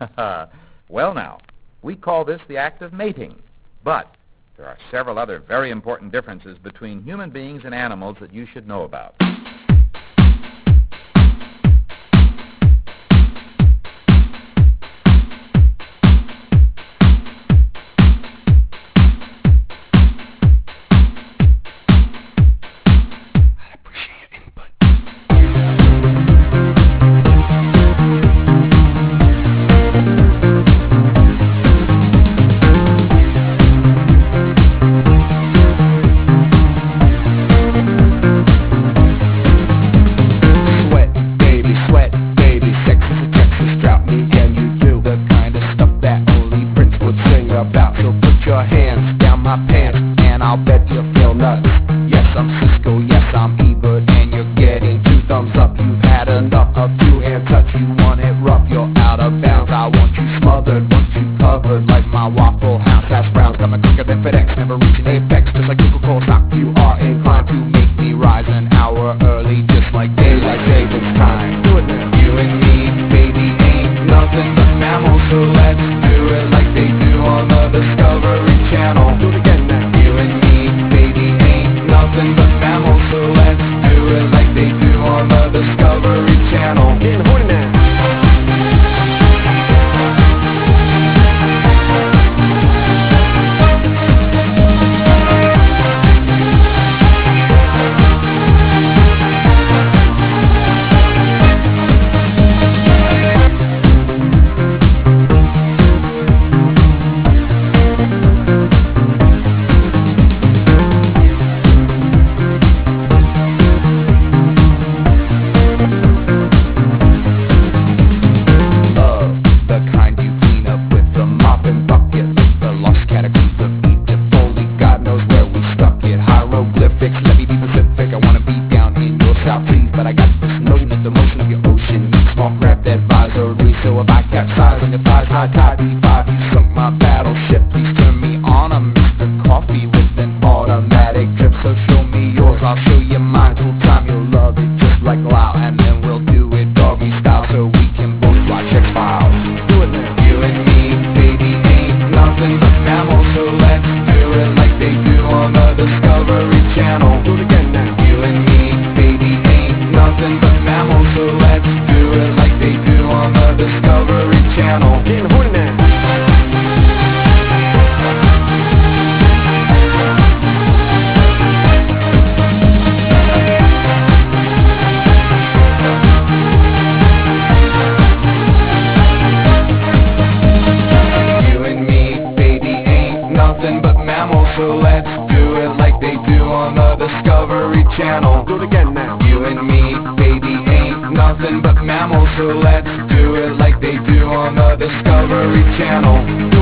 Well now, we call this the act of mating, but there are several other very important differences between human beings and animals that you should know about. I'll bet you feel nuts. Yes, I'm Cisco, yes, I'm Ebert, and you're getting 2 thumbs up. You've had enough of 2-hand touch. You want it rough, you're out of bounds. I want you smothered, want you covered like my Waffle House hash browns. Coming quicker than FedEx, never reaching apex. Just like Coca-Cola stock, you are inclined to make me rise an hour early, just like daylight savings time. Do it now. You and me, baby, ain't nothing but mammals, so let's do it like they do on the Discovery Channel. Do it again now. You and me, baby, ain't nothing but mammals, so let's do it like they do on the Discovery Channel. Getting horny now. But I got this notion that the motion of your ocean needs small craft advisory. So if I capsize on your thighs, high tide V5, you sunk my battleship. Please turn me on, I'm Mr. Coffee with an automatic drip. So show me yours, I'll show you mine. Till time you'll love it just like Lau, and then we'll do it doggy style so we can both watch X-Files. Do it now. You and me, baby, ain't nothing but mammals, so let's do it like they do on the Discovery Channel. Do it again now. You and me, baby, ain't nothing but mammals, so let's do it like they do on the Discovery Channel. Getting horny now. You and me, baby, ain't nothing but mammals, so let's do it like they do on the Discovery Channel. Do it again now. You and me, baby, ain't nothing but mammals, so let's do it like they do on the Discovery Channel.